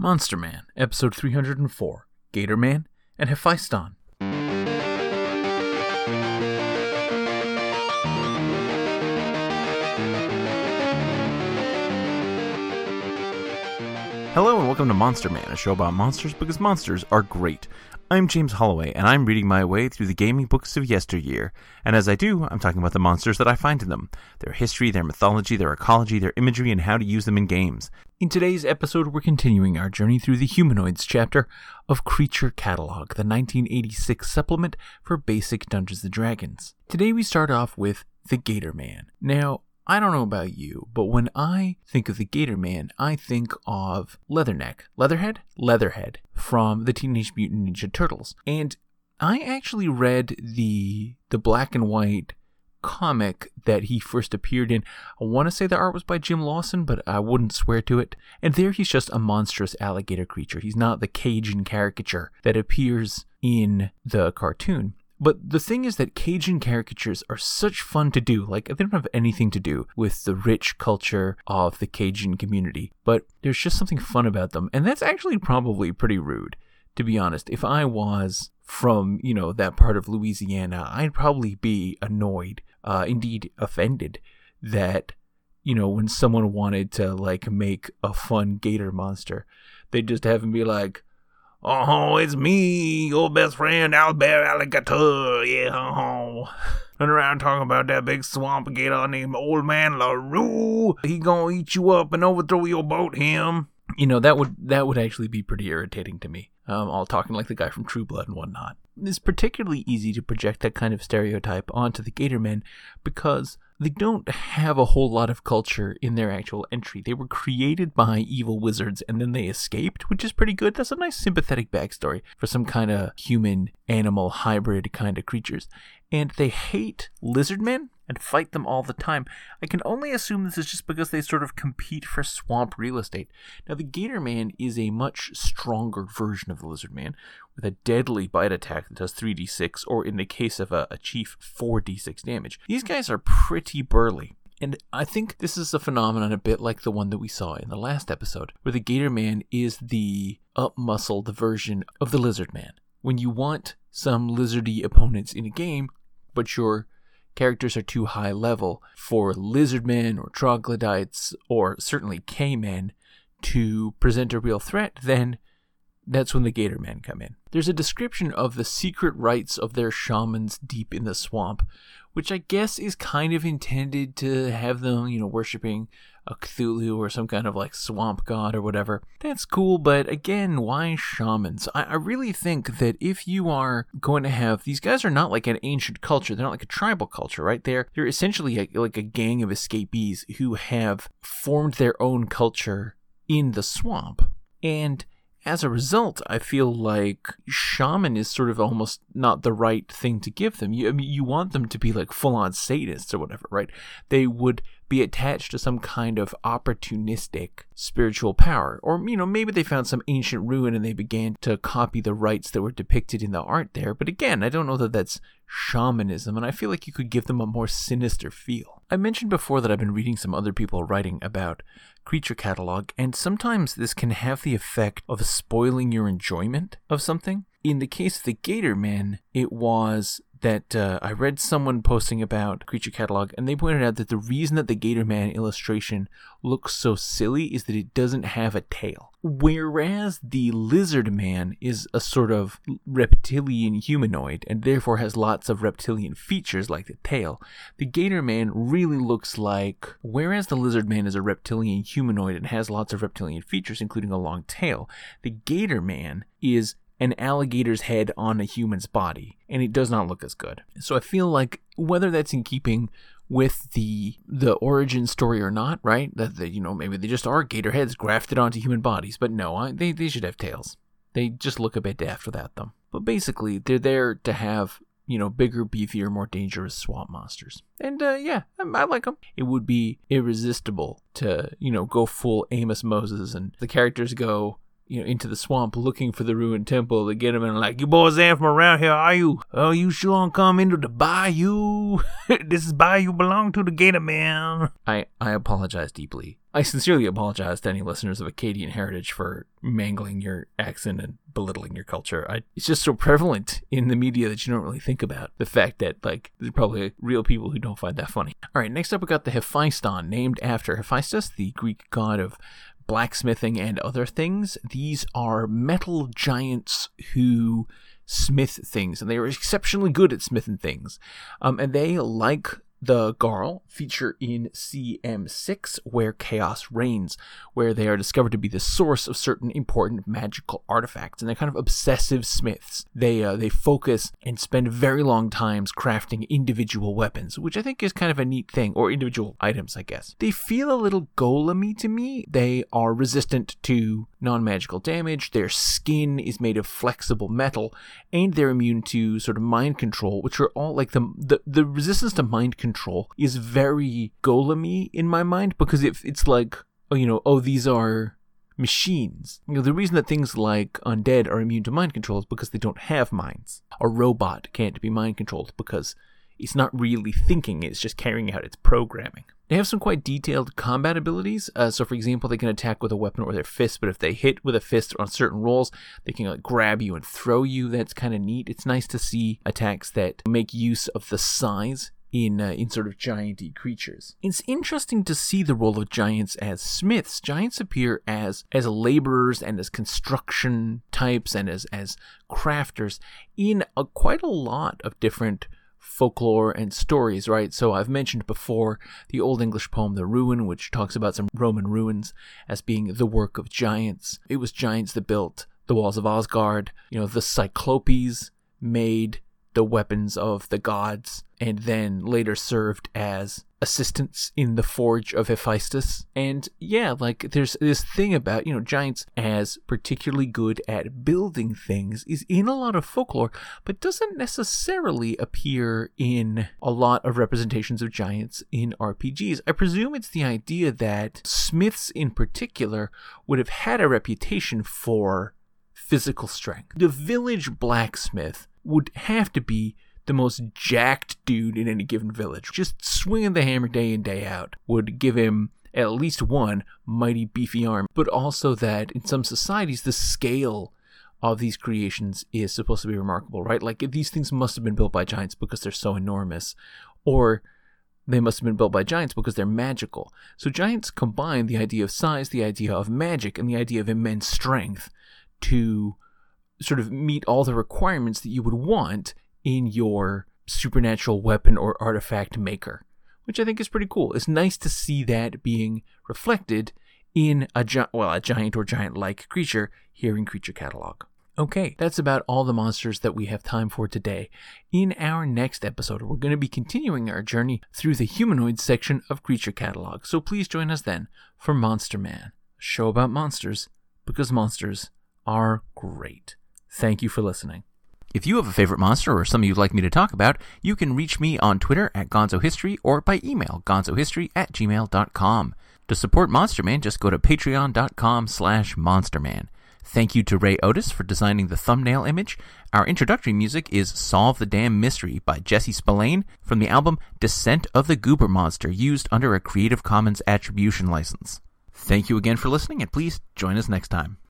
Monster Man, Episode 304, Gator Man and Hephaestion. Hello and welcome to Monster Man, a show about monsters because monsters are great. I'm James Holloway, and I'm reading my way through the gaming books of yesteryear. And as I do, I'm talking about the monsters that I find in them, their history, their mythology, their ecology, their imagery, and how to use them in games. In today's episode, we're continuing our journey through the Humanoids chapter of Creature Catalog, the 1986 supplement for basic Dungeons & Dragons. Today we start off with the Gator Man. Now, I don't know about you, but when I think of the Gator Man, I think of Leatherhead from the Teenage Mutant Ninja Turtles. And I actually read the black and white comic that he first appeared in. I want to say the art was by Jim Lawson, but I wouldn't swear to it. And there he's just a monstrous alligator creature. He's not the Cajun caricature that appears in the cartoon. But the thing is that Cajun caricatures are such fun to do. Like, they don't have anything to do with the rich culture of the Cajun community, but there's just something fun about them. And that's actually probably pretty rude, to be honest. If I was from, that part of Louisiana, I'd probably be annoyed, indeed offended, that, when someone wanted to, make a fun gator monster, they'd just have him be like, "Oh, it's me, your best friend, Albert Alligator, yeah, Run around talking about that big swamp gator named Old Man LaRue. He gonna eat you up and overthrow your boat, him." That would actually be pretty irritating to me. All talking like the guy from True Blood and whatnot. It's particularly easy to project that kind of stereotype onto the Gator Men because they don't have a whole lot of culture in their actual entry. They were created by evil wizards and then they escaped, which is pretty good. That's a nice sympathetic backstory for some kind of human-animal hybrid kind of creatures. And they hate lizard men and fight them all the time. I can only assume this is just because they sort of compete for swamp real estate. Now, the Gator Man is a much stronger version of the Lizard Man, with a deadly bite attack that does 3d6, or in the case of a chief, 4d6 damage. These guys are pretty burly. And I think this is a phenomenon a bit like the one that we saw in the last episode, where the Gator Man is the up-muscled version of the Lizard Man. When you want some lizardy opponents in a game, but your characters are too high level for lizardmen or troglodytes or certainly K-men to present a real threat, then that's when the Gator Men come in. There's a description of the secret rites of their shamans deep in the swamp, which I guess is kind of intended to have them, worshipping a Cthulhu or some kind of swamp god or whatever. That's cool, but again, why shamans? I really think that if you are going to have, these guys are not like an ancient culture, they're not like a tribal culture, right? They're essentially like a gang of escapees who have formed their own culture in the swamp. And as a result, I feel like shaman is sort of almost not the right thing to give them. You want them to be like full-on Satanists or whatever, right? They would be attached to some kind of opportunistic spiritual power. Or, maybe they found some ancient ruin and they began to copy the rites that were depicted in the art there. But again, I don't know that that's shamanism, and I feel like you could give them a more sinister feel. I mentioned before that I've been reading some other people writing about Creature Catalog, and sometimes this can have the effect of spoiling your enjoyment of something. In the case of the Gator Men, it was that I read someone posting about Creature Catalog, and they pointed out that the reason that the Gator Man illustration looks so silly is that it doesn't have a tail. Whereas the Lizard Man is a sort of reptilian humanoid, and therefore has lots of reptilian features like the tail, the Gator Man really looks like, whereas the Lizard Man is a reptilian humanoid and has lots of reptilian features, including a long tail, the Gator Man is an alligator's head on a human's body, and it does not look as good. So I feel like whether that's in keeping with the origin story or not, right? That maybe they just are gator heads grafted onto human bodies, but no, they should have tails. They just look a bit daft without them. But basically, they're there to have bigger, beefier, more dangerous swamp monsters. And I like them. It would be irresistible to go full Amos Moses and the characters go into the swamp looking for the ruined temple. They get them and like, you boys ain't from around here, are you? Oh, you sure come into the bayou? This is bayou belong to the Gator Man. I apologize deeply. I sincerely apologize to any listeners of Acadian heritage for mangling your accent and belittling your culture. It's just so prevalent in the media that you don't really think about the fact that, like, there's probably real people who don't find that funny. All right, next up we got the Hephaiston, named after Hephaestus, the Greek god of blacksmithing and other things. These are metal giants who smith things, and they are exceptionally good at smithing things. And they, like the Garl, feature in CM6, Where Chaos Reigns, where they are discovered to be the source of certain important magical artifacts, and they're kind of obsessive smiths. They focus and spend very long times crafting individual weapons, which I think is kind of a neat thing, or individual items, I guess. They feel a little golem-y to me. They are resistant to non-magical damage, their skin is made of flexible metal, and they're immune to sort of mind control, which are all like the resistance to mind control is very golem-y in my mind, because it's like, these are machines. The reason that things like undead are immune to mind control is because they don't have minds. A robot can't be mind controlled because it's not really thinking, it's just carrying out its programming. They have some quite detailed combat abilities. So, for example, they can attack with a weapon or their fist, but if they hit with a fist on certain rolls, they can grab you and throw you. That's kind of neat. It's nice to see attacks that make use of the size in sort of giant-y creatures. It's interesting to see the role of giants as smiths. Giants appear as laborers and as construction types and as crafters in quite a lot of different folklore and stories, right? So I've mentioned before the Old English poem The Ruin, which talks about some Roman ruins as being the work of giants. It was giants that built the walls of Asgard. The Cyclopes made the weapons of the gods and then later served as assistants in the forge of Hephaestus. And yeah, like there's this thing about, giants as particularly good at building things is in a lot of folklore, but doesn't necessarily appear in a lot of representations of giants in RPGs. I presume it's the idea that smiths in particular would have had a reputation for physical strength. The village blacksmith would have to be the most jacked dude in any given village. Just swinging the hammer day in, day out would give him at least one mighty beefy arm, but also that in some societies, the scale of these creations is supposed to be remarkable, right? Like these things must have been built by giants because they're so enormous, or they must have been built by giants because they're magical. So giants combine the idea of size, the idea of magic, and the idea of immense strength to sort of meet all the requirements that you would want in your supernatural weapon or artifact maker, which I think is pretty cool. It's nice to see that being reflected in a giant or giant-like creature here in Creature Catalog. Okay, that's about all the monsters that we have time for today. In our next episode, we're going to be continuing our journey through the humanoid section of Creature Catalog, so please join us then for Monster Man, a show about monsters because monsters are great. Thank you for listening. If you have a favorite monster or something you'd like me to talk about, you can reach me on Twitter at GonzoHistory or by email gonzohistory@gmail.com. To support Monster Man, just go to patreon.com/monsterman. Thank you to Ray Otis for designing the thumbnail image. Our introductory music is Solve the Damn Mystery by Jesse Spillane from the album Descent of the Goober Monster, used under a Creative Commons Attribution license. Thank you again for listening, and please join us next time.